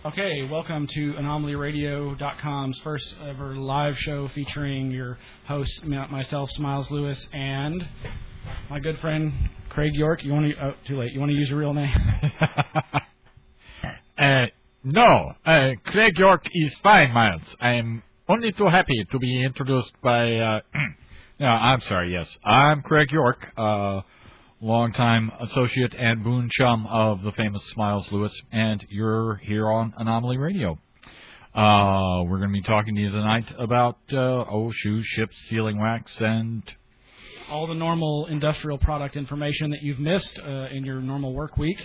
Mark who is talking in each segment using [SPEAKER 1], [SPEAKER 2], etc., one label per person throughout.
[SPEAKER 1] Okay, welcome to AnomalyRadio.com's first ever live show featuring your hosts, myself, Smiles Lewis, and my good friend Craig York. You want to? Too late. You want to use your real name?
[SPEAKER 2] No. Craig York is fine, Miles. I am only too happy to be introduced by. No, I'm sorry. Yes, I'm Craig York. Longtime associate and boon chum of the famous Smiles Lewis, and you're here on Anomaly Radio. We're going to be talking to you tonight about shoes, ships, sealing wax, and
[SPEAKER 1] all the normal industrial product information that you've missed in your normal work week.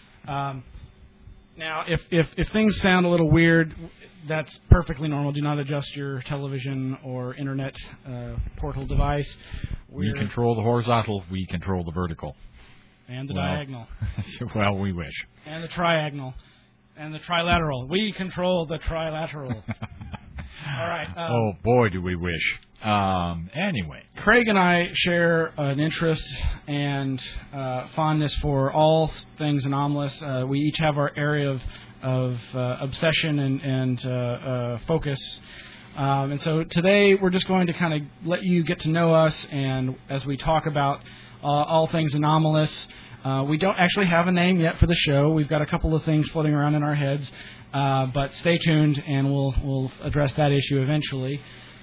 [SPEAKER 1] Now, if things sound a little weird, that's perfectly normal. Do not adjust your television or internet portal device.
[SPEAKER 2] We control the horizontal, we control the vertical.
[SPEAKER 1] And the diagonal.
[SPEAKER 2] Well, we wish.
[SPEAKER 1] And the triagonal. And the trilateral. We control the trilateral. All right.
[SPEAKER 2] Oh, boy, do we wish. Anyway.
[SPEAKER 1] Craig and I share an interest and fondness for all things anomalous. We each have our area of obsession and focus. And so today we're just going to kind of let you get to know us, and as we talk about all things anomalous. We don't actually have a name yet for the show. We've got a couple of things floating around in our heads, but stay tuned, and we'll address that issue eventually.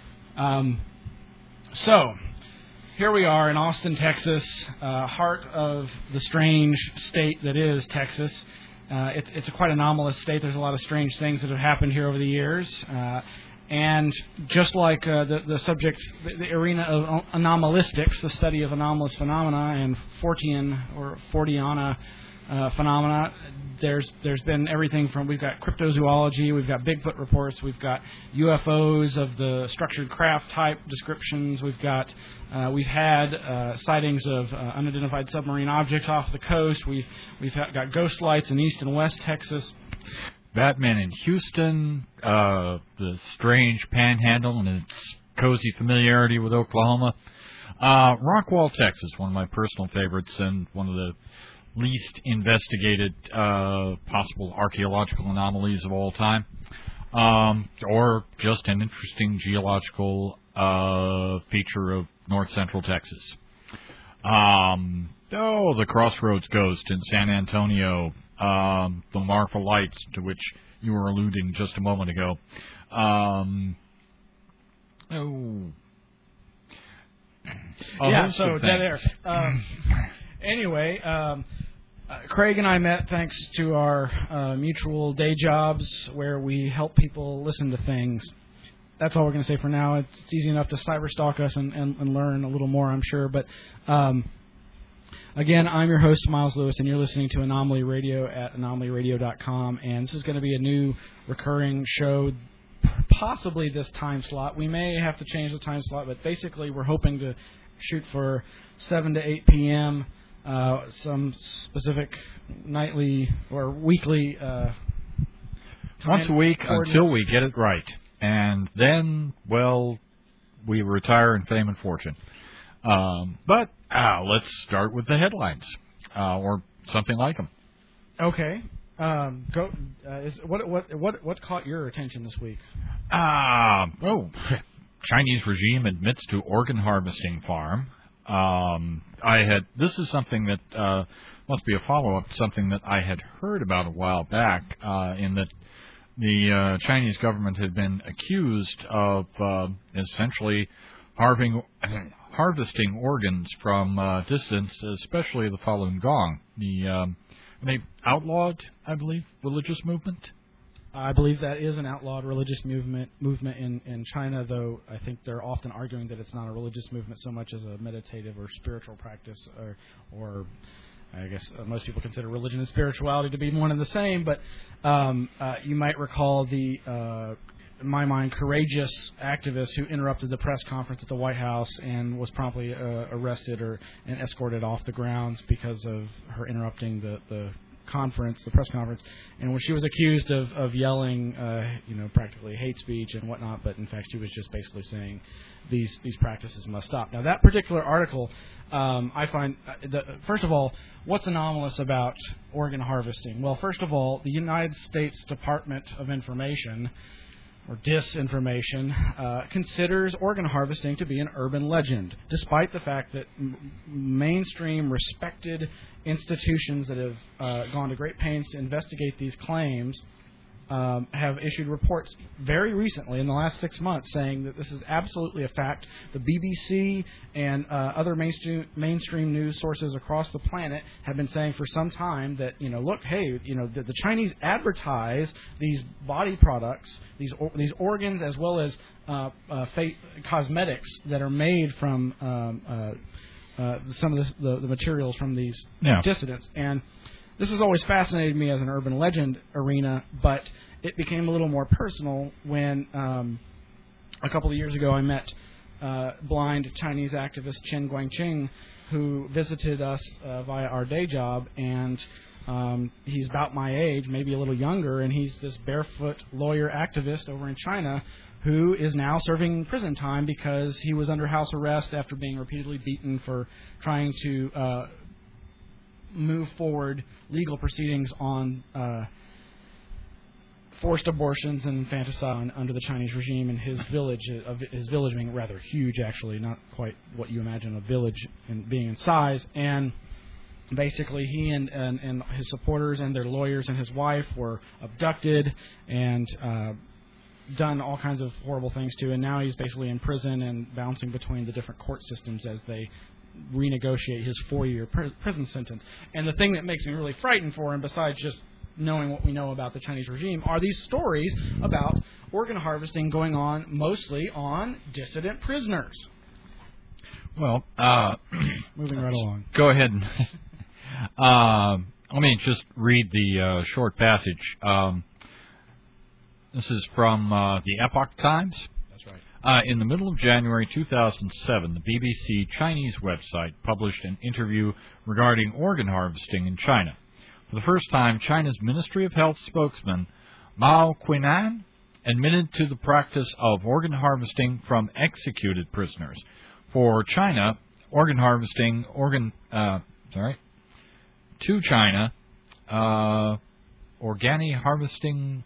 [SPEAKER 1] So here we are in Austin, Texas, heart of the strange state that is Texas. It's a quite anomalous state. There's a lot of strange things that have happened here over the years. And just like the subject, the arena of anomalistics, the study of anomalous phenomena and Forteana phenomena, there's been everything from, we've got cryptozoology, we've got Bigfoot reports, we've got UFOs of the structured craft type descriptions, we've had sightings of unidentified submarine objects off the coast, we've got ghost lights in East and West Texas.
[SPEAKER 2] Batman in Houston, the strange panhandle and its cozy familiarity with Oklahoma. Rockwall, Texas, one of my personal favorites and one of the least investigated possible archaeological anomalies of all time. Or just an interesting geological feature of north central Texas. The Crossroads Ghost in San Antonio. The Marfa Lights, to which you were alluding just a moment ago.
[SPEAKER 1] So dead air. Anyway, Craig and I met thanks to our mutual day jobs where we help people listen to things. That's all we're going to say for now. It's easy enough to cyberstalk us and learn a little more, I'm sure. But again, I'm your host, Miles Lewis, and you're listening to Anomaly Radio at AnomalyRadio.com, and this is going to be a new recurring show, possibly this time slot. We may have to change the time slot, but basically we're hoping to shoot for 7 to 8 p.m., some specific nightly or weekly
[SPEAKER 2] once a week until we get it right. And then, well, we retire in fame and fortune. But let's start with the headlines, or something like them.
[SPEAKER 1] Okay. What caught your attention this week?
[SPEAKER 2] Chinese regime admits to organ harvesting farm. This is something that must be a follow-up to something that I had heard about a while back, in that the Chinese government had been accused of essentially harvesting organs from dissidents, especially the Falun Gong. They outlawed, I believe, religious movement.
[SPEAKER 1] I believe that is an outlawed religious movement in China, though I think they're often arguing that it's not a religious movement so much as a meditative or spiritual practice, or I guess most people consider religion and spirituality to be one and the same. But you might recall the, in my mind, courageous activist who interrupted the press conference at the White House and was promptly arrested and escorted off the grounds because of her interrupting the the press conference, and when she was accused of yelling, practically hate speech and whatnot, but in fact she was just basically saying these practices must stop. Now that particular article, I find, first of all, what's anomalous about organ harvesting? Well, first of all, the United States Department of Information, or disinformation, considers organ harvesting to be an urban legend, despite the fact that mainstream, respected institutions that have gone to great pains to investigate these claims have issued reports very recently, in the last 6 months, saying that this is absolutely a fact. The BBC and other mainstream news sources across the planet have been saying for some time that, look, hey, the Chinese advertise these body products, these organs, as well as cosmetics that are made from some of the materials from these dissidents. And this has always fascinated me as an urban legend arena, but it became a little more personal when a couple of years ago I met blind Chinese activist Chen Guangqing, who visited us via our day job, and he's about my age, maybe a little younger, and he's this barefoot lawyer activist over in China who is now serving prison time because he was under house arrest after being repeatedly beaten for trying to move forward legal proceedings on forced abortions and infanticide under the Chinese regime in his village being rather huge, actually, not quite what you imagine a village being in size. And basically he and his supporters and their lawyers and his wife were abducted and done all kinds of horrible things to, and now he's basically in prison and bouncing between the different court systems as they renegotiate his 4-year prison sentence. And the thing that makes me really frightened for him, besides just knowing what we know about the Chinese regime, are these stories about organ harvesting going on mostly on dissident prisoners.
[SPEAKER 2] Well,
[SPEAKER 1] moving right along.
[SPEAKER 2] Go ahead and let me just read the short passage. This is from the Epoch Times. In the middle of January 2007, the BBC Chinese website published an interview regarding organ harvesting in China. For the first time, China's Ministry of Health spokesman Mao Qinan admitted to the practice of organ harvesting from executed prisoners. For China, organ harvesting, to China, organic harvesting.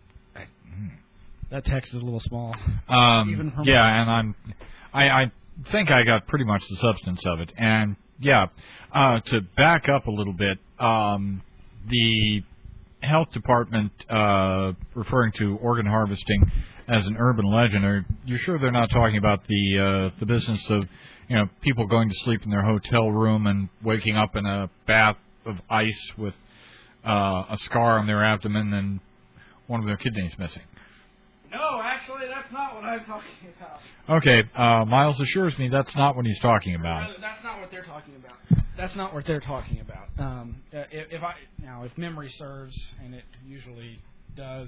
[SPEAKER 1] That text is a little small.
[SPEAKER 2] And I think I got pretty much the substance of it. And to back up a little bit, the health department referring to organ harvesting as an urban legend, are you sure they're not talking about the business of people going to sleep in their hotel room and waking up in a bath of ice with a scar on their abdomen and one of their kidneys missing?
[SPEAKER 1] No, actually, that's not what I'm talking about.
[SPEAKER 2] Okay, Miles assures me that's not what he's talking about.
[SPEAKER 1] That's not what they're talking about. That's not what they're talking about. If memory serves, and it usually does.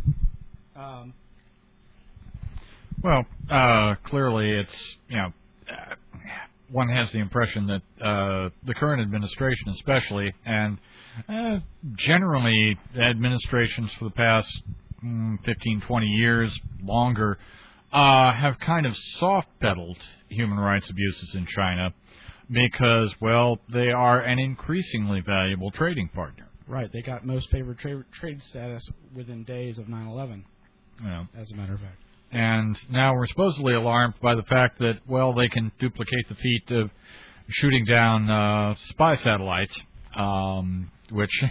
[SPEAKER 2] Clearly, it's one has the impression that the current administration, especially, and generally administrations for the past 15, 20 years, longer, have kind of soft-pedaled human rights abuses in China because, they are an increasingly valuable trading partner.
[SPEAKER 1] Right. They got most favored trade status within days of 9/11, as a matter of fact.
[SPEAKER 2] And now we're supposedly alarmed by the fact that, they can duplicate the feat of shooting down spy satellites, which...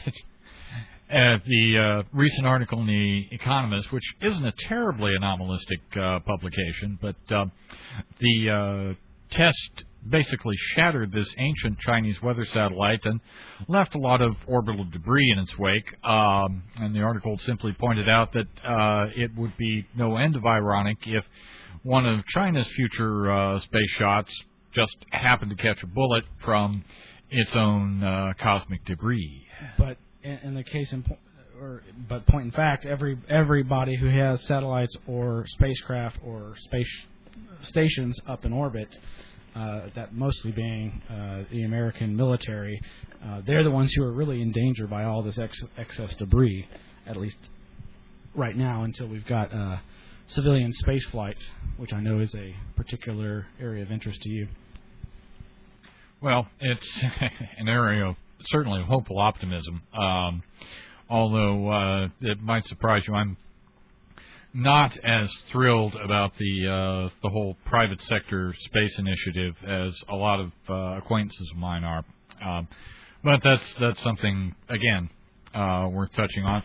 [SPEAKER 2] the recent article in The Economist, which isn't a terribly anomalistic publication, but the test basically shattered this ancient Chinese weather satellite and left a lot of orbital debris in its wake. And the article simply pointed out that it would be no end of ironic if one of China's future space shots just happened to catch a bullet from its own cosmic debris.
[SPEAKER 1] But in the case point in fact, everybody who has satellites or spacecraft or space stations up in orbit that mostly being the American military. They're the ones who are really in danger by all this excess debris, at least right now, until we've got civilian space flight, which I know is a particular area of interest to you.
[SPEAKER 2] Well, it's an area of certainly hopeful optimism, although it might surprise you. I'm not as thrilled about the whole private sector space initiative as a lot of acquaintances of mine are. But that's something, again, worth touching on.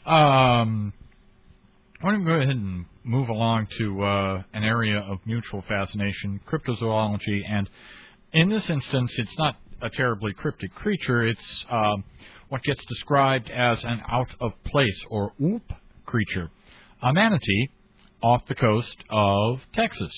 [SPEAKER 2] Why don't we go ahead and move along to an area of mutual fascination, cryptozoology. And in this instance, it's not a terribly cryptic creature. It's what gets described as an out-of-place or oop creature, a manatee off the coast of Texas.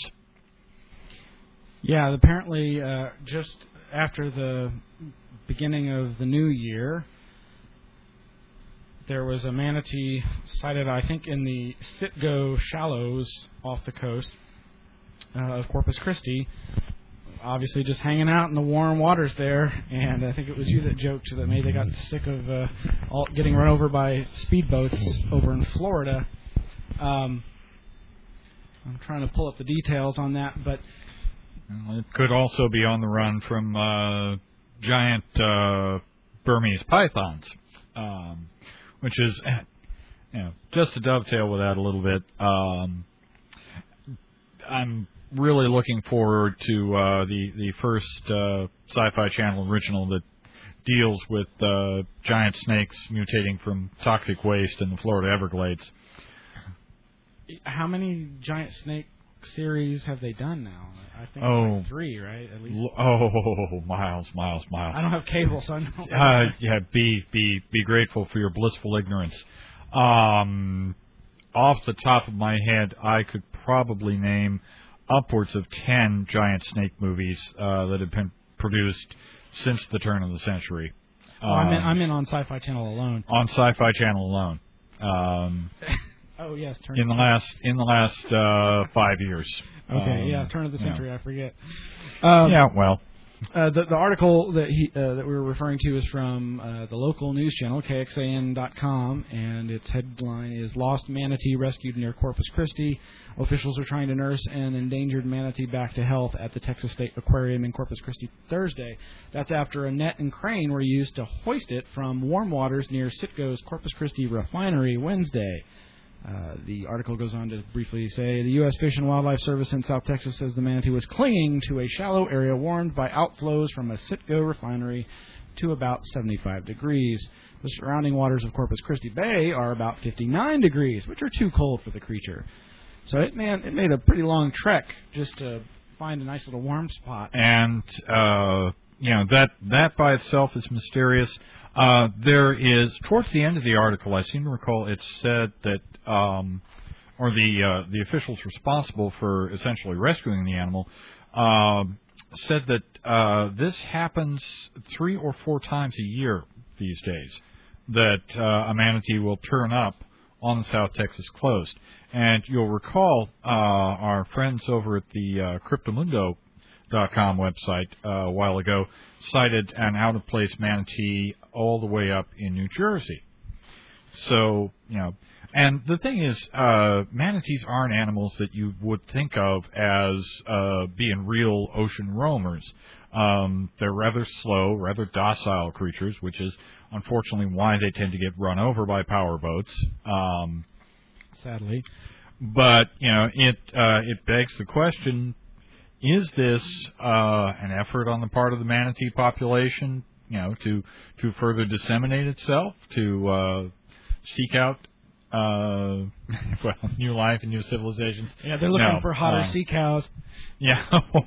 [SPEAKER 1] Yeah, apparently just after the beginning of the new year, there was a manatee sighted, I think, in the Citgo shallows off the coast of Corpus Christi, obviously just hanging out in the warm waters there. And I think it was you that joked that maybe they got sick of getting run over by speedboats over in Florida. I'm trying to pull up the details on that, but
[SPEAKER 2] it could also be on the run from giant Burmese pythons, which is, just to dovetail with that a little bit. I'm really looking forward to the first Sci-Fi Channel original that deals with giant snakes mutating from toxic waste in the Florida Everglades.
[SPEAKER 1] How many giant snake series have they done now? I think like 3, right? At least.
[SPEAKER 2] Miles.
[SPEAKER 1] I don't have cable, so I know.
[SPEAKER 2] Yeah, be grateful for your blissful ignorance. Off the top of my head, I could probably name upwards of 10 giant snake movies that have been produced since the turn of the century.
[SPEAKER 1] I'm in on Sci-Fi Channel alone.
[SPEAKER 2] On Sci-Fi Channel alone.
[SPEAKER 1] Oh yes,
[SPEAKER 2] in the last 5 years.
[SPEAKER 1] Okay, turn of the century. I forget. The article that that we were referring to is from the local news channel KXAN.com, and its headline is "Lost Manatee Rescued Near Corpus Christi. Officials are trying to nurse an endangered manatee back to health at the Texas State Aquarium in Corpus Christi Thursday." That's after a net and crane were used to hoist it from warm waters near Citgo's Corpus Christi refinery Wednesday. The article goes on to briefly say the U.S. Fish and Wildlife Service in South Texas says the manatee was clinging to a shallow area warmed by outflows from a Citgo refinery to about 75 degrees. The surrounding waters of Corpus Christi Bay are about 59 degrees, which are too cold for the creature. So it made a pretty long trek just to find a nice little warm spot.
[SPEAKER 2] And that by itself is mysterious. There is, towards the end of the article, I seem to recall it said that, or the officials responsible for essentially rescuing the animal said that this happens 3 or 4 times a year these days, that a manatee will turn up on the South Texas coast. And you'll recall our friends over at the Cryptomundo.com website a while ago cited an out-of-place manatee all the way up in New Jersey. So, and the thing is, manatees aren't animals that you would think of as being real ocean roamers. They're rather slow, rather docile creatures, which is unfortunately why they tend to get run over by powerboats.
[SPEAKER 1] Sadly.
[SPEAKER 2] But, it begs the question, is this an effort on the part of the manatee population, to further disseminate itself, to seek out new life and new civilizations?
[SPEAKER 1] Yeah, they're looking for hotter sea cows.
[SPEAKER 2] Yeah.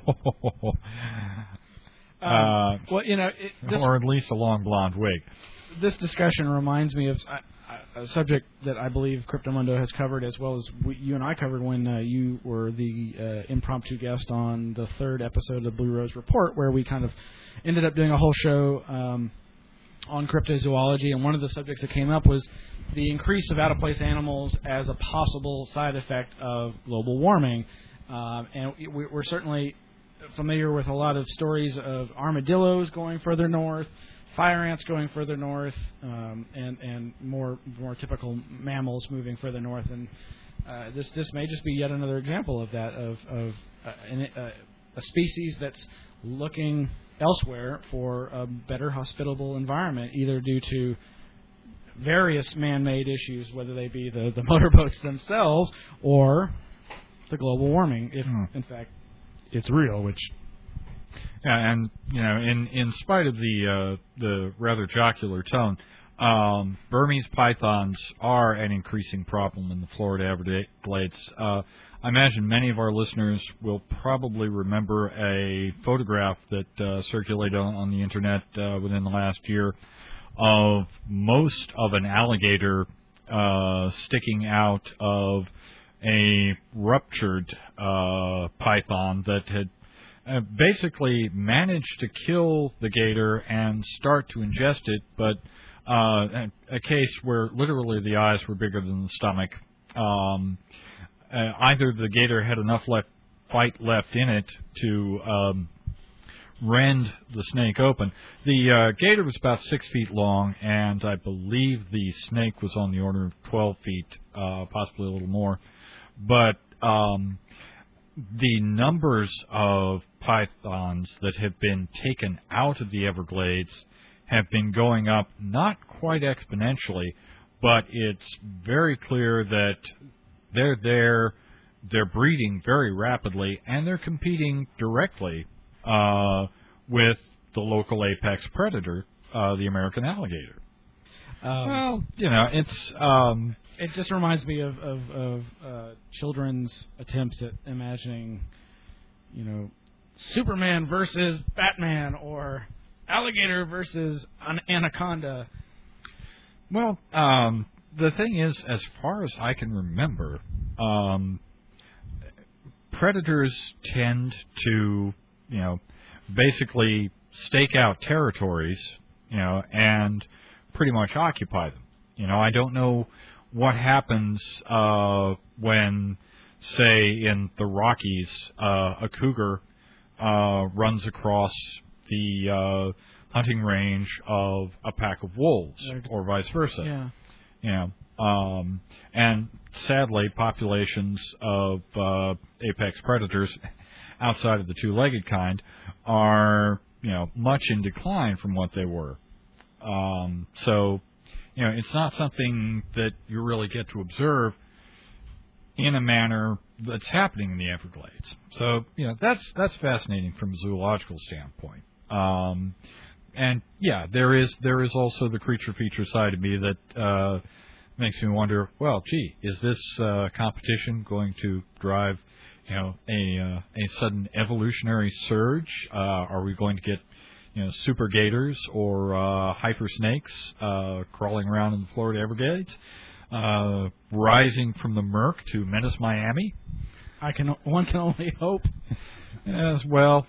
[SPEAKER 2] Or at least a long blonde wig.
[SPEAKER 1] This discussion reminds me of a subject that I believe Cryptomundo has covered, as well as you and I covered when you were the impromptu guest on the 3rd episode of the Blue Rose Report, where we kind of ended up doing a whole show on cryptozoology, and one of the subjects that came up was the increase of out-of-place animals as a possible side effect of global warming. And we're certainly familiar with a lot of stories of armadillos going further north, fire ants going further north, and more typical mammals moving further north. And this may just be yet another example of that, of a species that's looking elsewhere for a better hospitable environment, either due to various man-made issues, whether they be the motorboats themselves or the global warming, if in fact it's real. Which,
[SPEAKER 2] yeah, and in spite of the rather jocular tone, Burmese pythons are an increasing problem in the Florida Everglades. I imagine many of our listeners will probably remember a photograph that circulated on the internet within the last year of most of an alligator sticking out of a ruptured python that had basically managed to kill the gator and start to ingest it, but a case where literally the eyes were bigger than the stomach. Either the gator had enough fight left in it to rend the snake open. The gator was about 6 feet long, and I believe the snake was on the order of 12 feet, possibly a little more. But the numbers of pythons that have been taken out of the Everglades have been going up, not quite exponentially, but it's very clear that they're there, they're breeding very rapidly, and they're competing directly with the local apex predator, the American alligator. Well, it's...
[SPEAKER 1] it just reminds me of children's attempts at imagining, Superman versus Batman, or alligator versus an anaconda.
[SPEAKER 2] Well, the thing is, as far as I can remember, predators tend to, basically stake out territories, and pretty much occupy them. I don't know what happens when, say, in the Rockies, a cougar runs across the hunting range of a pack of wolves, or vice versa.
[SPEAKER 1] Yeah.
[SPEAKER 2] And sadly, populations of apex predators outside of the two-legged kind are, much in decline from what they were. So, it's not something that you really get to observe in a manner that's happening in the Everglades. So, that's fascinating from a zoological standpoint. And yeah, there is also the creature feature side of me that makes me wonder, well, gee, is this competition going to drive, a sudden evolutionary surge? Are we going to get, super gators or hyper snakes crawling around in the Florida Everglades, rising from the murk to menace Miami?
[SPEAKER 1] One can only hope.
[SPEAKER 2] Yes, well,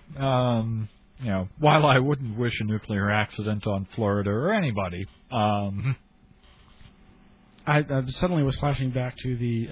[SPEAKER 2] while I wouldn't wish a nuclear accident on Florida or anybody,
[SPEAKER 1] I suddenly was flashing back to the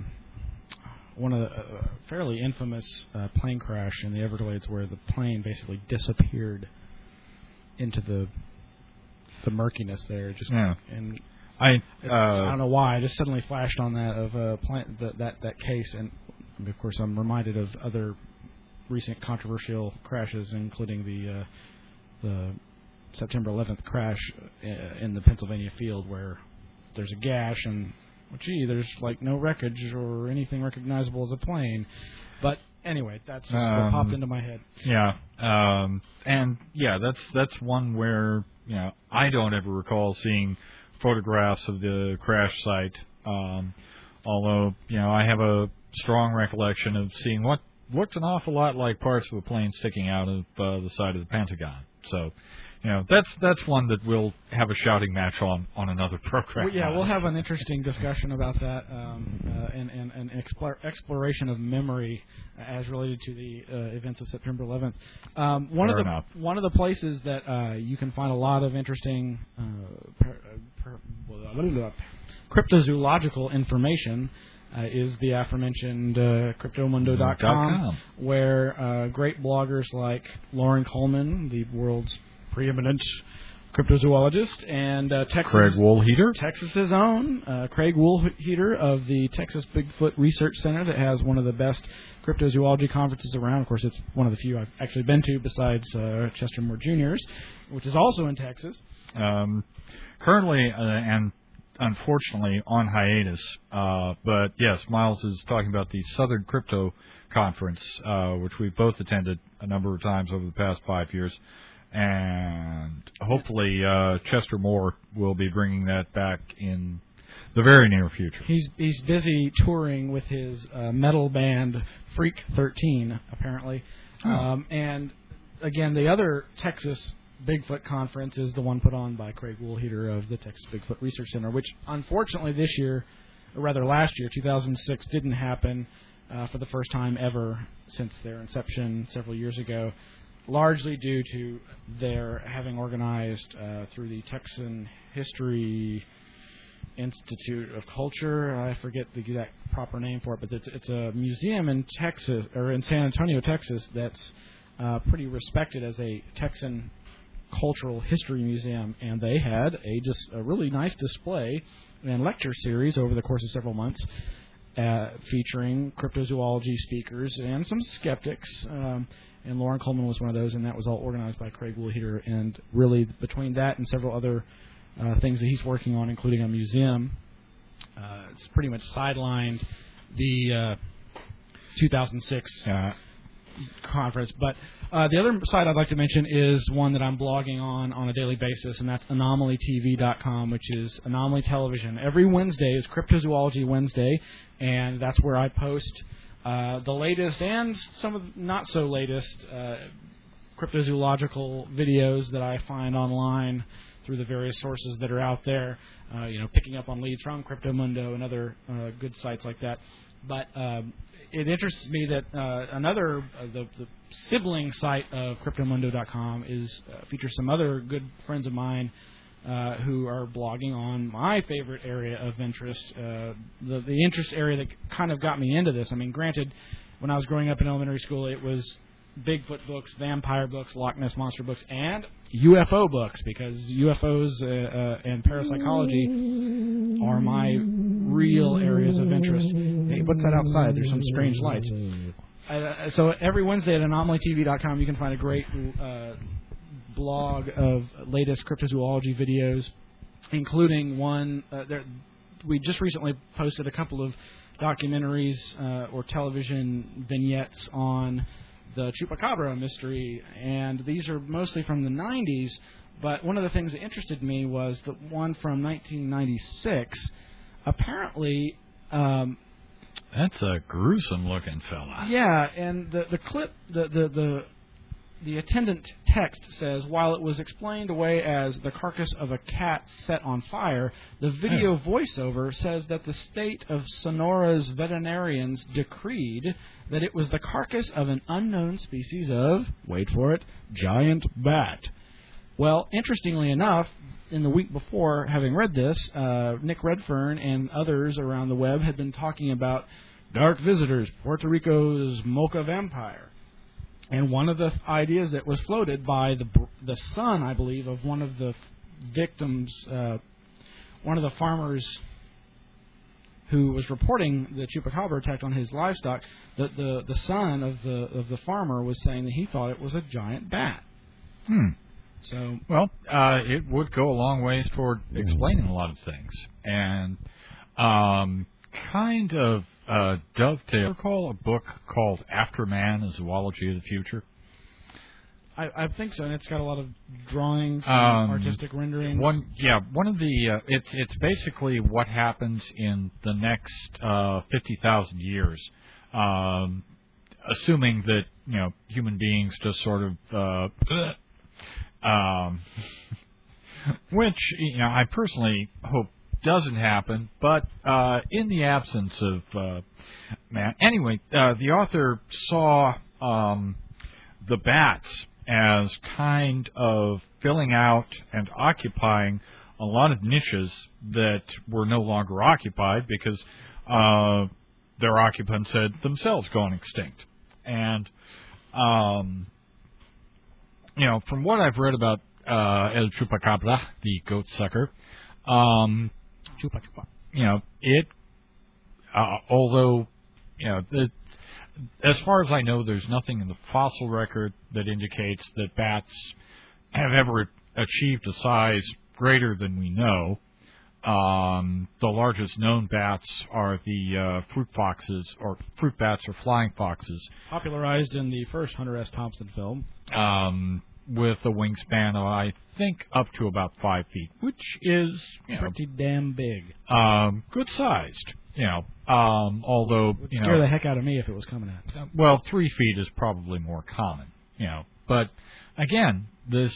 [SPEAKER 1] one of the fairly infamous plane crash in the Everglades, where the plane basically disappeared into the murkiness there. And I don't know why. I just suddenly flashed on that of that case, and of course I'm reminded of other recent controversial crashes, including the September 11th crash in the Pennsylvania field, where there's a gash and, there's no wreckage or anything recognizable as a plane. But anyway, that's just what popped into my head.
[SPEAKER 2] Yeah, and yeah, that's one where I don't ever recall seeing photographs of the crash site. Although I have a strong recollection of seeing what looked an awful lot like parts of a plane sticking out of the side of the Pentagon. So, that's one that we'll have a shouting match on another program.
[SPEAKER 1] Well, yeah, we'll have an interesting discussion about that and exploration of memory as related to the events of September 11th. One of the places that you can find a lot of interesting cryptozoological information is the aforementioned CryptoMundo.com, where great bloggers like Lauren Coleman, the world's preeminent cryptozoologist, and
[SPEAKER 2] Craig Woolheater,
[SPEAKER 1] Texas's own Craig Woolheater of the Texas Bigfoot Research Center, that has one of the best cryptozoology conferences around. Of course, it's one of the few I've actually been to besides Chester Moore Jr.'s, which is also in Texas.
[SPEAKER 2] Currently, and unfortunately, on hiatus. But yes, Miles is talking about the Southern Crypto Conference, which we've both attended a number of times over the past 5 years. And hopefully Chester Moore will be bringing that back in the very near future.
[SPEAKER 1] He's busy touring with his metal band Freak 13, apparently. And again, the other Texas Bigfoot Conference is the one put on by Craig Woolheater of the Texas Bigfoot Research Center, which unfortunately this year, or rather last year, 2006, didn't happen for the first time ever since their inception several years ago, largely due to their having organized through the Texan History Institute of Culture. I forget the exact proper name for it, but it's a museum in Texas, or in San Antonio, Texas, that's pretty respected as a Texan cultural history museum, and they had a really nice display and lecture series over the course of several months featuring cryptozoology speakers and some skeptics, and Lauren Coleman was one of those, and that was all organized by Craig Woolheater. And really, between that and several other things that he's working on, including a museum, it's pretty much sidelined the 2006 conference. But the other site I'd like to mention is one that I'm blogging on a daily basis, and that's AnomalyTV.com, which is Anomaly Television. Every Wednesday is Cryptozoology Wednesday, and that's where I post the latest and some of the not-so-latest cryptozoological videos that I find online through the various sources that are out there, picking up on leads from CryptoMundo and other good sites like that. But it interests me that another, the sibling site of CryptoMundo.com features some other good friends of mine who are blogging on my favorite area of interest, the interest area that kind of got me into this. I mean, granted, when I was growing up in elementary school, it was Bigfoot books, vampire books, Loch Ness Monster books, and UFO books, because UFOs and parapsychology are my real areas of interest. Hey, what's that outside? There's some strange lights. So every Wednesday at AnomalyTV.com, you can find a great blog of latest cryptozoology videos, including one we just recently posted a couple of documentaries or television vignettes on the Chupacabra mystery, and these are mostly from the 90s, but one of the things that interested me was the one from 1996. Apparently
[SPEAKER 2] that's a gruesome looking fella.
[SPEAKER 1] Yeah, and the clip, the attendant text says, while it was explained away as the carcass of a cat set on fire, the video voiceover says that the state of Sonora's veterinarians decreed that it was the carcass of an unknown species of, wait for it, giant bat. Well, interestingly enough, in the week before having read this, Nick Redfern and others around the web had been talking about dark visitors, Puerto Rico's Mocha vampire. And one of the ideas that was floated by the son, I believe, of one of the victims, one of the farmers who was reporting the Chupacabra attack on his livestock, the son of the farmer was saying that he thought it was a giant bat. So,
[SPEAKER 2] well, it would go a long ways toward explaining a lot of things, and kind of dovetail. Recall a book called After Man: A Zoology of the Future?
[SPEAKER 1] I think so, and it's got a lot of drawings, and artistic renderings.
[SPEAKER 2] One of the it's basically what happens in the next 50,000 years, assuming that human beings just sort of which I personally hope doesn't happen, but in the absence of man. Anyway, the author saw the bats as kind of filling out and occupying a lot of niches that were no longer occupied, because their occupants had themselves gone extinct. And, from what I've read about El Chupacabra, the goat sucker, although, as far as I know, there's nothing in the fossil record that indicates that bats have ever achieved a size greater than we know. The largest known bats are the fruit foxes, or fruit bats or flying foxes.
[SPEAKER 1] Popularized in the first Hunter S. Thompson film.
[SPEAKER 2] With a wingspan of, I think, up to about 5 feet, which is
[SPEAKER 1] pretty damn big.
[SPEAKER 2] Good sized, although
[SPEAKER 1] would scare the heck out of me if it was coming at.
[SPEAKER 2] Well, 3 feet is probably more common, But again, this,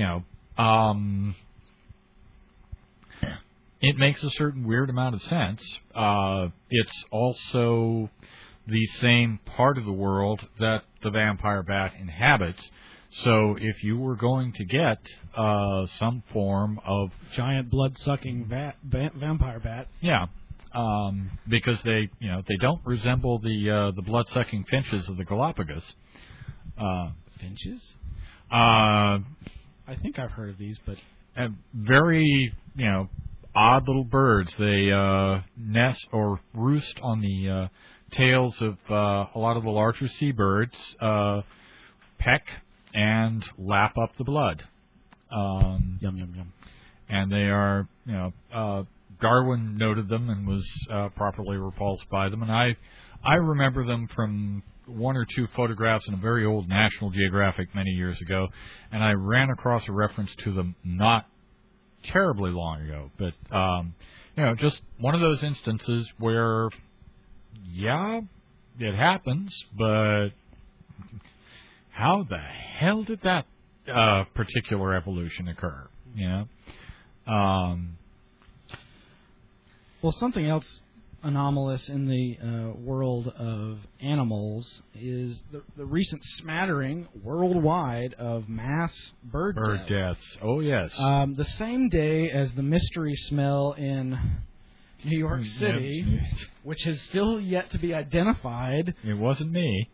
[SPEAKER 2] it makes a certain weird amount of sense. It's also the same part of the world that the vampire bat inhabits. So if you were going to get some form of
[SPEAKER 1] giant blood-sucking vampire bat,
[SPEAKER 2] because they don't resemble the blood-sucking finches of the Galapagos.
[SPEAKER 1] Finches?
[SPEAKER 2] I
[SPEAKER 1] think I've heard of these, but
[SPEAKER 2] very odd little birds. They nest or roost on the tails of a lot of the larger seabirds, peck and lap up the blood.
[SPEAKER 1] Yum, yum, yum.
[SPEAKER 2] And they are, Darwin noted them and was properly repulsed by them. And I remember them from one or two photographs in a very old National Geographic many years ago. And I ran across a reference to them not terribly long ago. But, just one of those instances where, it happens, but how the hell did that particular evolution occur?
[SPEAKER 1] Well, something else anomalous in the world of animals is the recent smattering worldwide of mass bird
[SPEAKER 2] deaths. Oh, yes.
[SPEAKER 1] The same day as the mystery smell in New York City, which has still yet to be identified.
[SPEAKER 2] It wasn't me.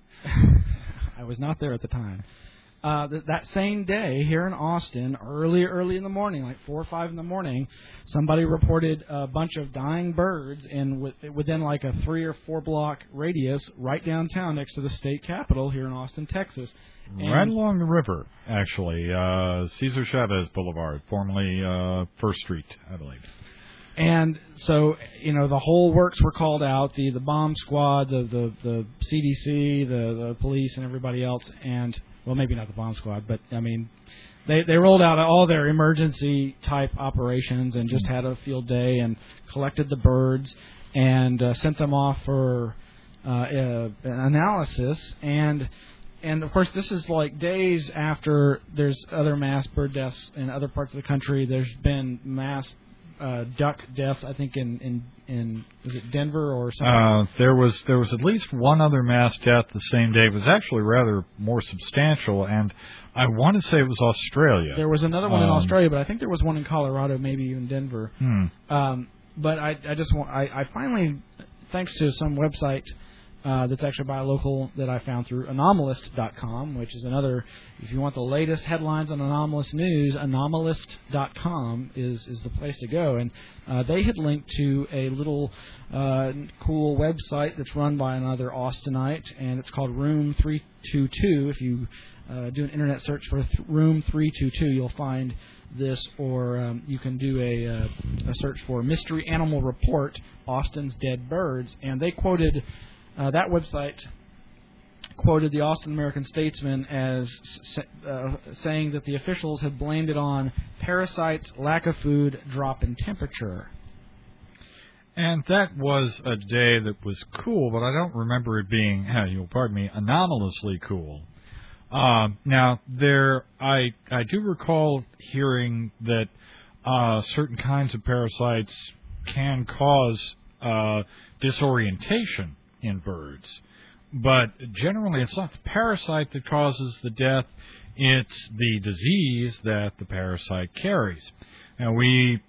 [SPEAKER 1] I was not there at the time. That same day, here in Austin, early in the morning, like 4 or 5 in the morning, somebody reported a bunch of dying birds within like a 3 or 4 block radius right downtown next to the state capitol here in Austin, Texas.
[SPEAKER 2] Right along the river, actually. Cesar Chavez Boulevard, formerly 1st Street, I believe.
[SPEAKER 1] And so, the whole works were called out, the bomb squad, the CDC, the police, and everybody else, and, well, maybe not the bomb squad, but, they rolled out all their emergency-type operations and just had a field day and collected the birds and sent them off for an analysis. And, of course, this is like days after there's other mass bird deaths in other parts of the country. There's been mass duck death, I think in was it Denver or something?
[SPEAKER 2] There was at least one other mass death the same day. It was actually rather more substantial, and I want to say it was Australia.
[SPEAKER 1] There was another one in Australia, but I think there was one in Colorado, maybe even Denver. But I finally, thanks to some website that's actually by a local that I found through Anomalist.com, which is another, if you want the latest headlines on anomalous news, Anomalist.com is the place to go. And they had linked to a little cool website that's run by another Austinite, and it's called Room 322. If you do an internet search for Room 322, you'll find this, or you can do a search for Mystery Animal Report, Austin's Dead Birds, and they quoted... that website quoted the Austin American-Statesman as saying that the officials had blamed it on parasites, lack of food, drop in temperature.
[SPEAKER 2] And that was a day that was cool, but I don't remember it being, you'll pardon me, anomalously cool. Now, I do recall hearing that certain kinds of parasites can cause disorientation in birds, but generally it's not the parasite that causes the death, it's the disease that the parasite carries. Now, we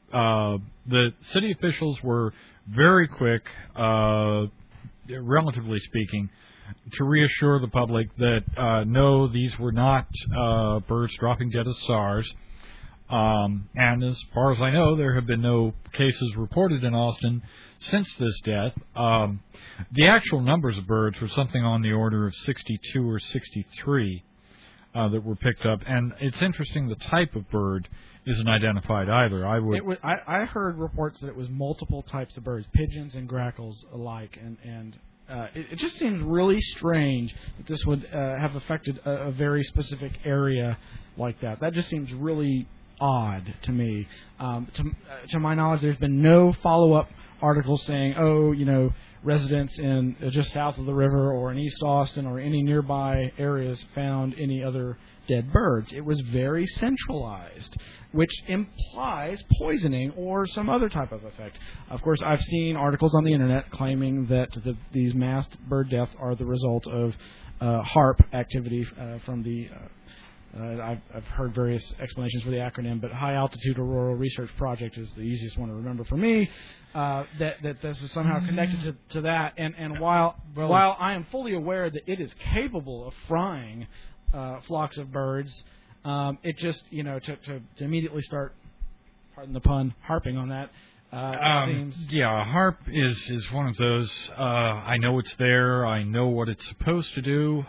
[SPEAKER 2] the city officials were very quick, relatively speaking, to reassure the public that no, these were not birds dropping dead of SARS. And as far as I know, there have been no cases reported in Austin since this death. The actual numbers of birds were something on the order of 62 or 63 that were picked up. And it's interesting, the type of bird isn't identified either.
[SPEAKER 1] I heard reports that it was multiple types of birds, pigeons and grackles alike, and it just seems really strange that this would have affected a very specific area like that. That just seems really odd to me. To my knowledge, there's been no follow-up articles saying, residents in just south of the river or in East Austin or any nearby areas found any other dead birds. It was very centralized, which implies poisoning or some other type of effect. Of course, I've seen articles on the internet claiming that these massed bird deaths are the result of HAARP activity from the I've heard various explanations for the acronym, but High Altitude Auroral Research Project is the easiest one to remember for me. That this is somehow connected to that, and while I am fully aware that it is capable of frying flocks of birds, it just to immediately start, pardon the pun, harping on that. Seems...
[SPEAKER 2] Yeah, HAARP is one of those. I know it's there. I know what it's supposed to do.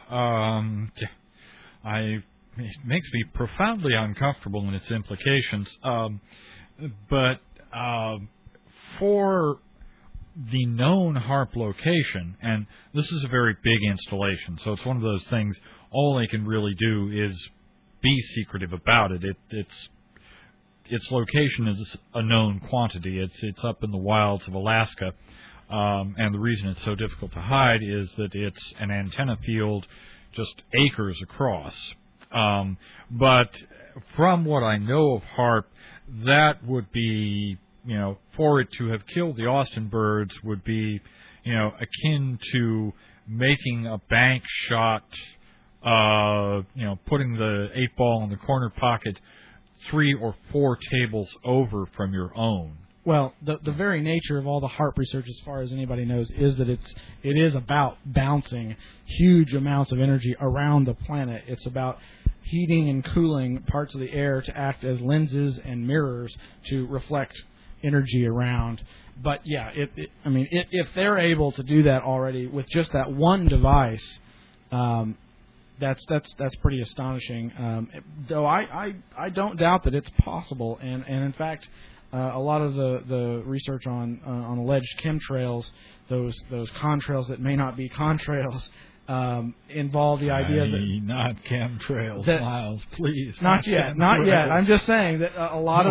[SPEAKER 2] It makes me profoundly uncomfortable in its implications. But for the known HAARP location, and this is a very big installation, so it's one of those things, all they can really do is be secretive about it. Its location is a known quantity. It's up in the wilds of Alaska, and the reason it's so difficult to hide is that it's an antenna field just acres across. But from what I know of HAARP, that would be, for it to have killed the Austin birds would be, akin to making a bank shot, putting the 8-ball in the corner pocket 3 or 4 tables over from your own.
[SPEAKER 1] Well, the very nature of all the HAARP research, as far as anybody knows, is that it is about bouncing huge amounts of energy around the planet. It's about heating and cooling parts of the air to act as lenses and mirrors to reflect energy around. But yeah, if they're able to do that already with just that one device, that's pretty astonishing. Though I don't doubt that it's possible, and in fact. A lot of the research on alleged chemtrails, those contrails that may not be contrails, involve the idea that
[SPEAKER 2] not chemtrails, Miles, please.
[SPEAKER 1] Not yet. I'm just saying that a lot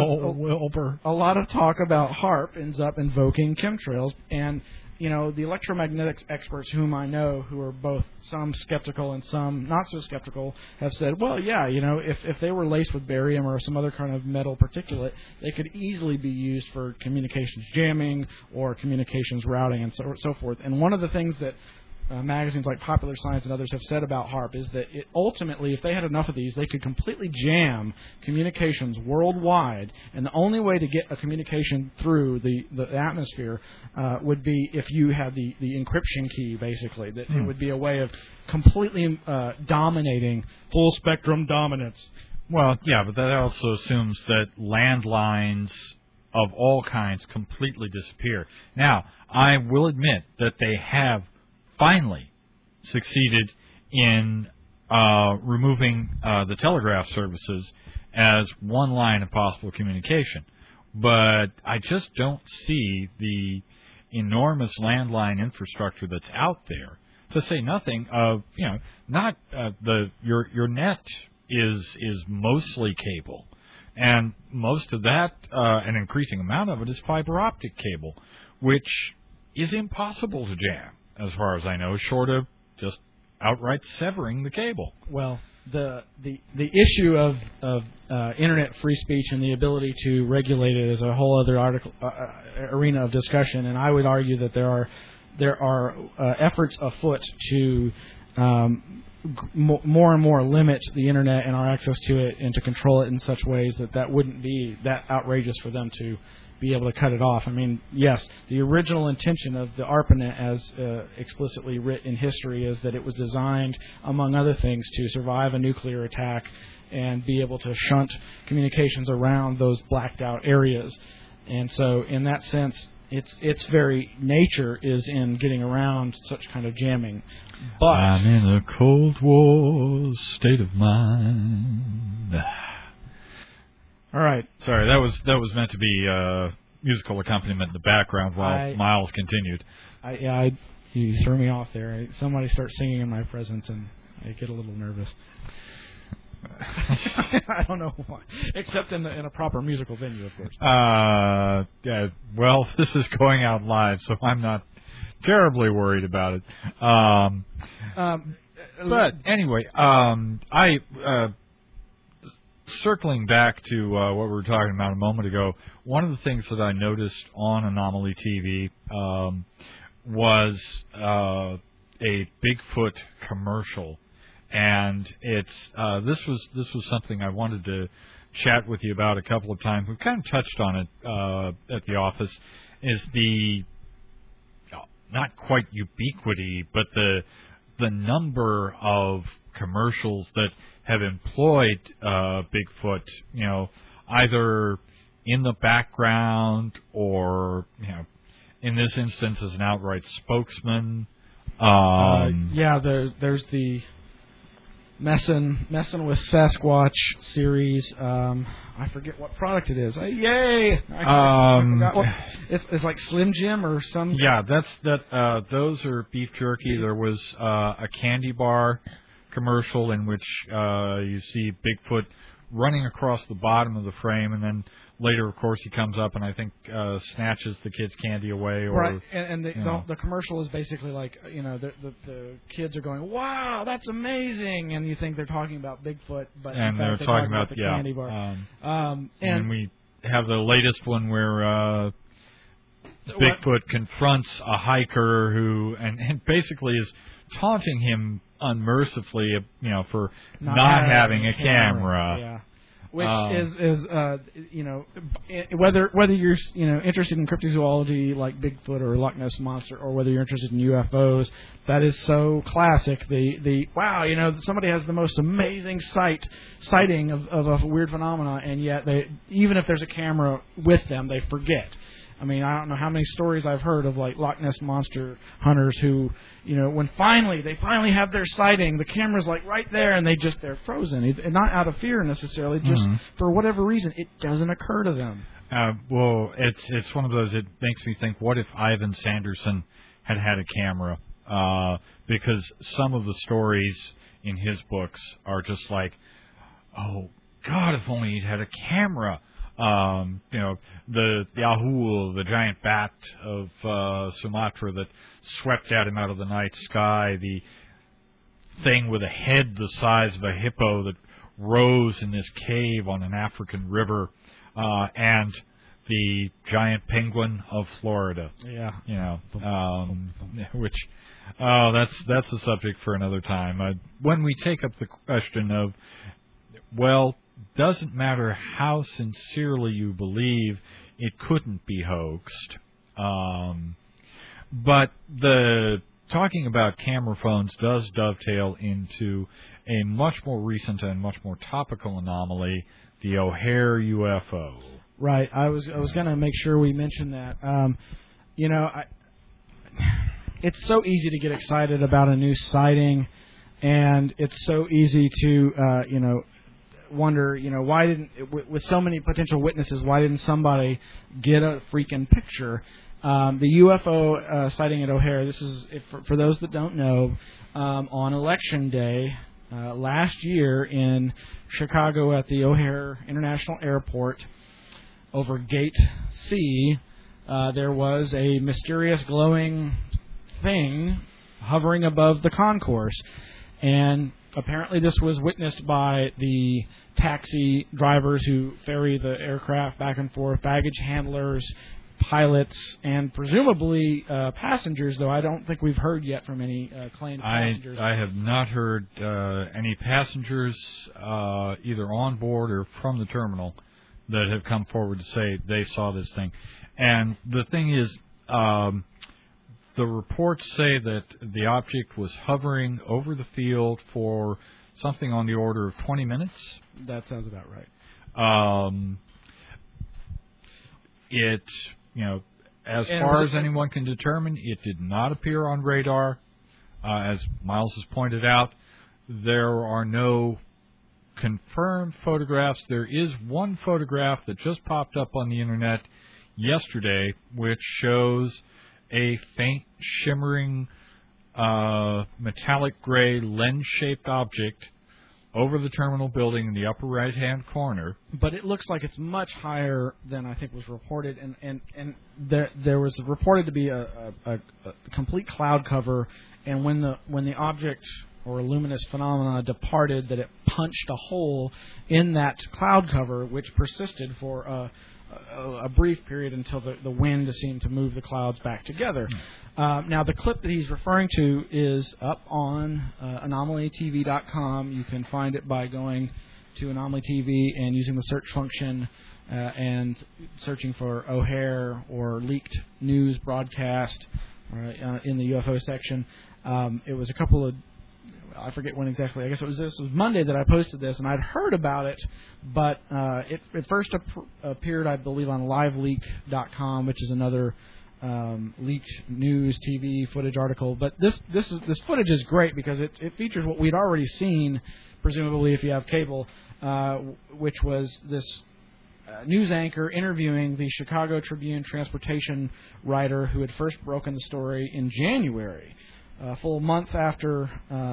[SPEAKER 1] of talk about HAARP ends up invoking chemtrails, and the electromagnetics experts whom I know, who are both some skeptical and some not so skeptical, have said, well, yeah, if they were laced with barium or some other kind of metal particulate, they could easily be used for communications jamming or communications routing and so forth. And one of the things that magazines like Popular Science and others have said about HAARP is that ultimately, if they had enough of these, they could completely jam communications worldwide, and the only way to get a communication through the atmosphere would be if you had the encryption key, basically. That it would be a way of completely dominating, full spectrum dominance.
[SPEAKER 2] Well, yeah, but that also assumes that landlines of all kinds completely disappear. Now, I will admit that they have finally succeeded in removing the telegraph services as one line of possible communication. But I just don't see the enormous landline infrastructure that's out there, to say nothing of, not your net is mostly cable. And most of that, an increasing amount of it, is fiber optic cable, which is impossible to jam, as far as I know, short of just outright severing the cable.
[SPEAKER 1] Well, the issue of internet free speech and the ability to regulate it is a whole other arena of discussion, and I would argue that there are efforts afoot to more and more limit the internet and our access to it, and to control it in such ways that wouldn't be that outrageous for them to be able to cut it off. I mean, yes, the original intention of the ARPANET, as explicitly writ in history, is that it was designed, among other things, to survive a nuclear attack and be able to shunt communications around those blacked out areas. And so, in that sense, its very nature is in getting around such kind of jamming. But
[SPEAKER 2] I'm in a Cold War state of mind.
[SPEAKER 1] All right.
[SPEAKER 2] Sorry, that was meant to be musical accompaniment in the background while Miles continued.
[SPEAKER 1] You threw me off there. Somebody starts singing in my presence, and I get a little nervous. I don't know why, except in a proper musical venue, of course.
[SPEAKER 2] Yeah, well, this is going out live, so I'm not terribly worried about it. But anyway, circling back to what we were talking about a moment ago, one of the things that I noticed on Anomaly TV was a Bigfoot commercial, and it's this was something I wanted to chat with you about a couple of times. We've kind of touched on it at the office. Is the not quite ubiquity, but the number of commercials that have employed Bigfoot, either in the background or, in this instance as an outright spokesman.
[SPEAKER 1] There's the Messin' with Sasquatch series. I forget what product it is. Yay! I forgot what, it's like Slim Jim or some.
[SPEAKER 2] Yeah, those are beef jerky. There was a candy bar commercial in which you see Bigfoot running across the bottom of the frame, and then later, of course, he comes up and I think snatches the kid's candy away. Or,
[SPEAKER 1] right, and the commercial is basically like, the kids are going, "Wow, that's amazing," and you think they're talking about Bigfoot, but in fact, they're talking about the candy bar.
[SPEAKER 2] And we have the latest one where Bigfoot confronts a hiker who and basically is taunting him unmercifully, for not having a camera.
[SPEAKER 1] Yeah. Which is whether you're interested in cryptozoology like Bigfoot or Loch Ness Monster, or whether you're interested in UFOs, that is so classic. Wow, somebody has the most amazing sighting of a weird phenomena, and yet even if there's a camera with them, they forget. I mean, I don't know how many stories I've heard of like Loch Ness Monster hunters who, when they finally have their sighting, the camera's like right there, and they're frozen. And not out of fear necessarily, just for whatever reason, it doesn't occur to them.
[SPEAKER 2] Well, it's one of those. It makes me think, what if Ivan Sanderson had a camera? Because some of the stories in his books are just like, oh God, if only he'd had a camera. The Ahul, the giant bat of Sumatra that swept at him out of the night sky, the thing with a head the size of a hippo that rose in this cave on an African river, and the giant penguin of Florida.
[SPEAKER 1] Yeah.
[SPEAKER 2] That's a subject for another time. When we take up the question of, doesn't matter how sincerely you believe, it couldn't be hoaxed. But the talking about camera phones does dovetail into a much more recent and much more topical anomaly, the O'Hare UFO.
[SPEAKER 1] Right. I was going to make sure we mentioned that. It's so easy to get excited about a new sighting, and it's so easy to wonder, why didn't, with so many potential witnesses, why didn't somebody get a freaking picture? The UFO sighting at O'Hare, this is, for those that don't know, on Election Day last year in Chicago at the O'Hare International Airport over Gate C, there was a mysterious glowing thing hovering above the concourse, and apparently this was witnessed by the taxi drivers who ferry the aircraft back and forth, baggage handlers, pilots and presumably passengers, though I don't think we've heard yet from any claimed passengers.
[SPEAKER 2] I have not heard any passengers either on board or from the terminal that have come forward to say they saw this thing. And the thing is, the reports say that the object was hovering over the field for something on the order of 20 minutes.
[SPEAKER 1] That sounds about right. As far as anyone can determine, it did not appear on radar. As Miles has pointed out, there are no confirmed photographs. There is one photograph that just popped up on the internet yesterday, which shows a faint, shimmering, metallic gray, lens-shaped object over the terminal building in the upper right-hand corner. But it looks like it's much higher than I think was reported, and there was reported to be a complete cloud cover, and when the object or luminous phenomena departed, that it punched a hole in that cloud cover, which persisted for a brief period until the wind seemed to move the clouds back together. Now, the clip that he's referring to is up on anomalytv.com. You can find it by going to Anomaly TV and using the search function and searching for O'Hare or leaked news broadcast in the UFO section. It was a couple of, I forget when exactly. I guess it was Monday that I posted this, and I'd heard about it, but it first appeared, I believe, on LiveLeak.com, which is another leaked news TV footage article. But this footage is great because it features what we'd already seen, presumably if you have cable, which was this news anchor interviewing the Chicago Tribune transportation writer who had first broken the story in January, a full month after.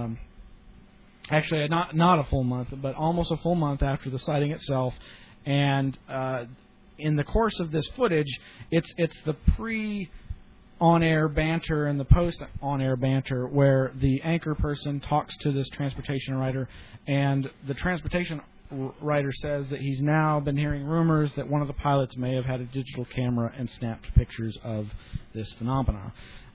[SPEAKER 1] Actually, not a full month, but almost a full month after the sighting itself. And in the course of this footage, it's the pre-on-air banter and the post-on-air banter where the anchor person talks to this transportation writer, and the transportation writer says that he's now been hearing rumors that one of the pilots may have had a digital camera and snapped pictures of this phenomena.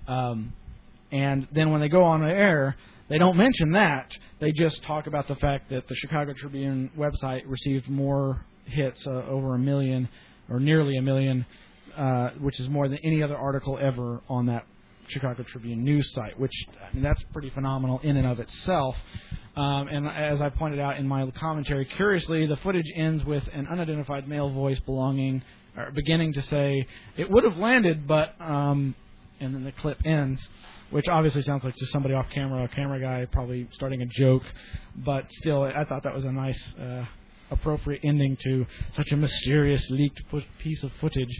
[SPEAKER 1] And then when they go on the air, they don't mention that. They just talk about the fact that the Chicago Tribune website received more hits, over 1 million, or nearly 1 million, which is more than any other article ever on that Chicago Tribune news site, which, I mean, that's pretty phenomenal in and of itself. And as I pointed out in my commentary, curiously, the footage ends with an unidentified male voice beginning to say, "It would have landed, but," and then the clip ends, which obviously sounds like just somebody off camera, a camera guy probably starting a joke. But still, I thought that was a nice, appropriate ending to such a mysterious leaked piece of footage.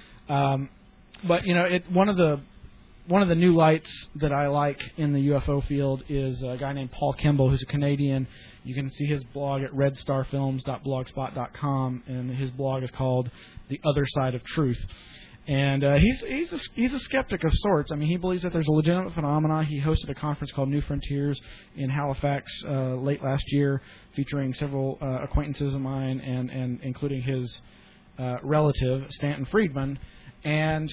[SPEAKER 1] But, one of the new lights that I like in the UFO field is a guy named Paul Kimball, who's a Canadian. You can see his blog at redstarfilms.blogspot.com, and his blog is called The Other Side of Truth. And he's a skeptic of sorts. I mean, he believes that there's a legitimate phenomena. He hosted a conference called New Frontiers in Halifax late last year, featuring several acquaintances of mine, and including his relative, Stanton Friedman. And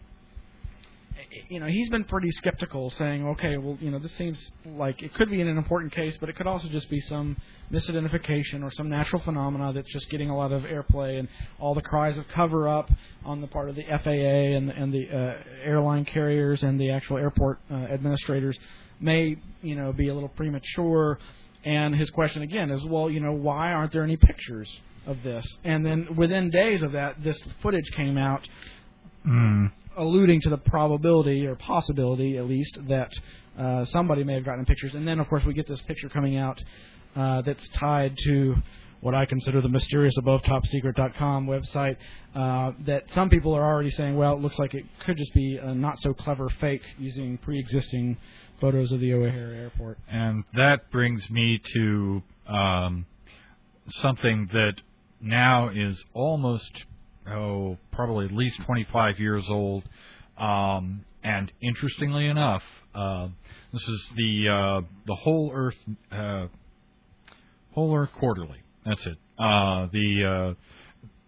[SPEAKER 1] he's been pretty skeptical, saying, okay, well, this seems like it could be an important case, but it could also just be some misidentification or some natural phenomena that's just getting a lot of airplay, and all the cries of cover-up on the part of the FAA and the airline carriers and the actual airport administrators may, be a little premature. And his question again is, well, why aren't there any pictures of this? And then within days of that, this footage came out. Alluding to the probability, or possibility at least, that somebody may have gotten pictures. And then, of course, we get this picture coming out that's tied to what I consider the mysterious AboveTopSecret.com website, that some people are already saying, well, it looks like it could just be a not-so-clever fake using pre-existing photos of the O'Hare Airport.
[SPEAKER 2] And that brings me to something that now is almost... probably at least 25 years old, and interestingly enough, this is the Whole Earth Quarterly. That's it.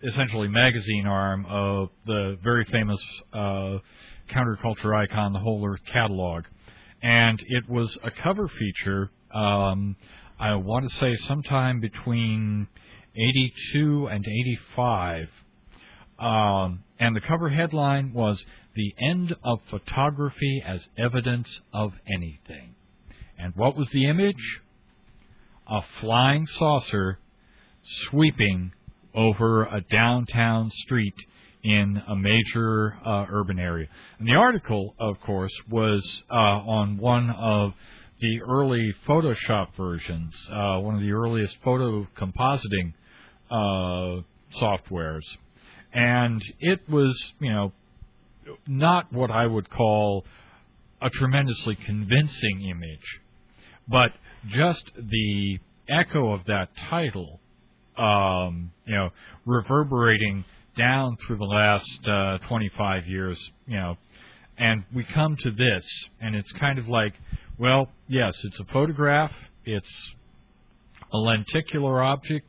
[SPEAKER 2] essentially magazine arm of the very famous counterculture icon, the Whole Earth Catalog. And it was a cover feature, I want to say sometime between 82 and 85. And the cover headline was "The End of Photography as Evidence of Anything." And what was the image? A flying saucer sweeping over a downtown street in a major urban area. And the article, of course, was on one of the early Photoshop versions, one of the earliest photo compositing softwares. And it was, not what I would call a tremendously convincing image, but just the echo of that title, reverberating down through the last 25 years, and we come to this, and it's kind of like, well, yes, it's a photograph, it's a lenticular object,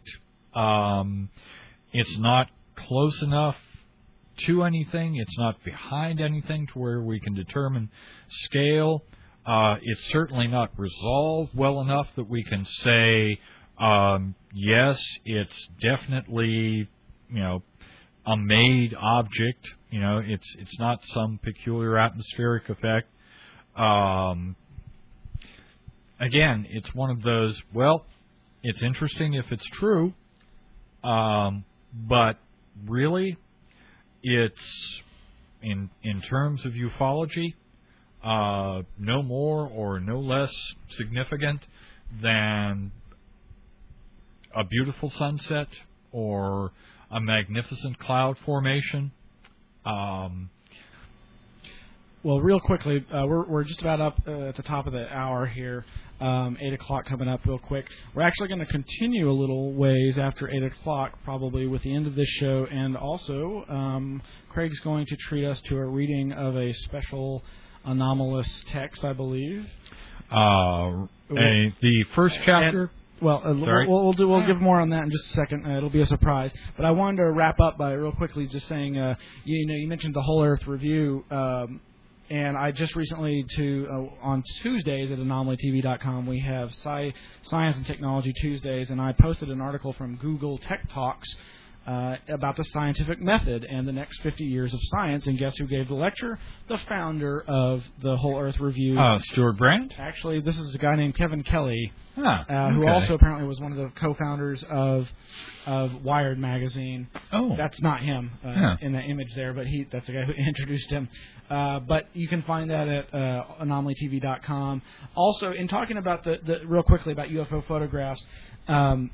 [SPEAKER 2] it's not close enough to anything, it's not behind anything to where we can determine scale, it's certainly not resolved well enough that we can say, yes, it's definitely, a made object. It's not some peculiar atmospheric effect. Again, it's one of those, well, it's interesting if it's true, but really, it's, in terms of ufology, no more or no less significant than a beautiful sunset or a magnificent cloud formation.
[SPEAKER 1] Well, real quickly, we're just about up at the top of the hour here. 8 o'clock coming up real quick. We're actually going to continue a little ways after 8 o'clock, probably with the end of this show, and also Craig's going to treat us to a reading of a special anomalous text, I believe.
[SPEAKER 2] The first chapter.
[SPEAKER 1] We'll give more on that in just a second. It'll be a surprise. But I wanted to wrap up by real quickly just saying, you mentioned the Whole Earth Review, and I just recently on Tuesdays at anomalytv.com we have Science and Technology Tuesdays, and I posted an article from Google Tech Talks about the scientific method and the next 50 years of science. And guess who gave the lecture? The founder of the Whole Earth Review.
[SPEAKER 2] Stuart Brand?
[SPEAKER 1] Actually, this is a guy named Kevin Kelly,
[SPEAKER 2] okay.
[SPEAKER 1] who also apparently was one of the co-founders of Wired magazine.
[SPEAKER 2] Oh.
[SPEAKER 1] That's not him in the image there, but that's the guy who introduced him. But you can find that at anomalytv.com. Also, in talking about the real quickly about UFO photographs, in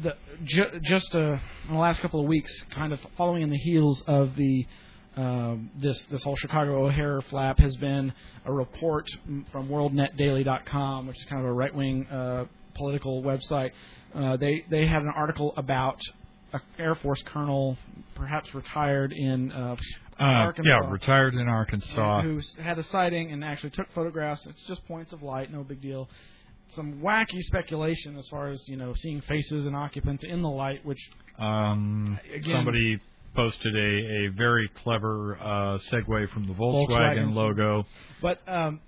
[SPEAKER 1] the last couple of weeks, kind of following in the heels of the this whole Chicago O'Hare flap, has been a report from WorldNetDaily.com, which is kind of a right-wing political website. They had an article about an Air Force colonel, perhaps retired in Arkansas.
[SPEAKER 2] Yeah, retired in Arkansas.
[SPEAKER 1] Who had a sighting and actually took photographs. It's just points of light, no big deal. Some wacky speculation as far as, seeing faces and occupants in the light, which again,
[SPEAKER 2] somebody posted a very clever segue from the Volkswagen logo.
[SPEAKER 1] But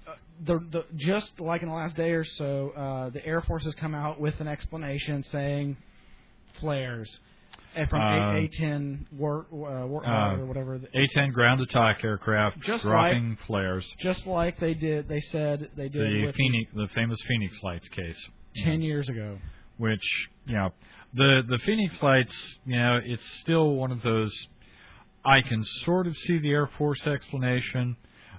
[SPEAKER 1] just like in the last day or so, the Air Force has come out with an explanation saying flares. From A-10 or whatever.
[SPEAKER 2] A-10 ground attack aircraft dropping flares.
[SPEAKER 1] Just like they said they did with
[SPEAKER 2] the famous Phoenix Lights case.
[SPEAKER 1] 10 years ago.
[SPEAKER 2] Which, the Phoenix Lights, it's still one of those, I can sort of see the Air Force explanation,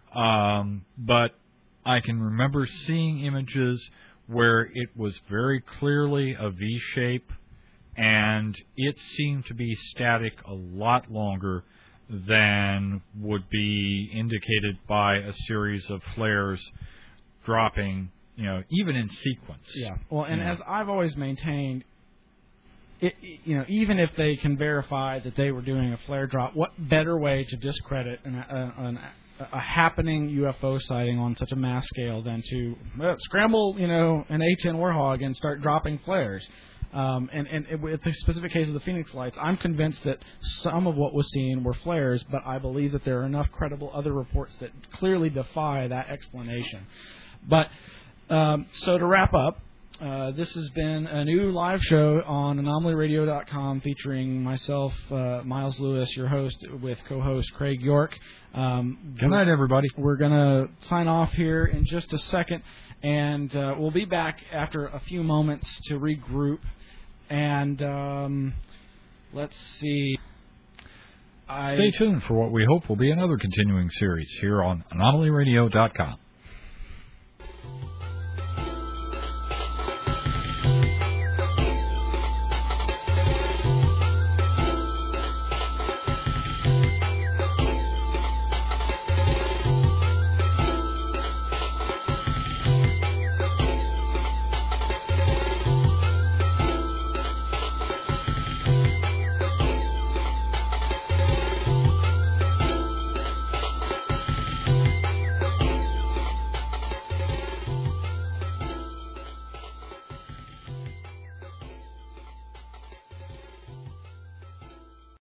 [SPEAKER 2] but I can remember seeing images where it was very clearly a V-shape, and it seemed to be static a lot longer than would be indicated by a series of flares dropping, even in sequence.
[SPEAKER 1] Yeah. Well, and as I've always maintained, even if they can verify that they were doing a flare drop, what better way to discredit a happening UFO sighting on such a mass scale than to scramble, an A-10 Warthog and start dropping flares? And with the specific case of the Phoenix Lights, I'm convinced that some of what was seen were flares, but I believe that there are enough credible other reports that clearly defy that explanation. But so to wrap up, this has been a new live show on AnomalyRadio.com featuring myself, Miles Lewis, your host, with co-host Craig York.
[SPEAKER 2] Good night, everybody.
[SPEAKER 1] We're going to sign off here in just a second, and we'll be back after a few moments to regroup. And let's see.
[SPEAKER 2] Stay tuned for what we hope will be another continuing series here on AnomalyRadio.com.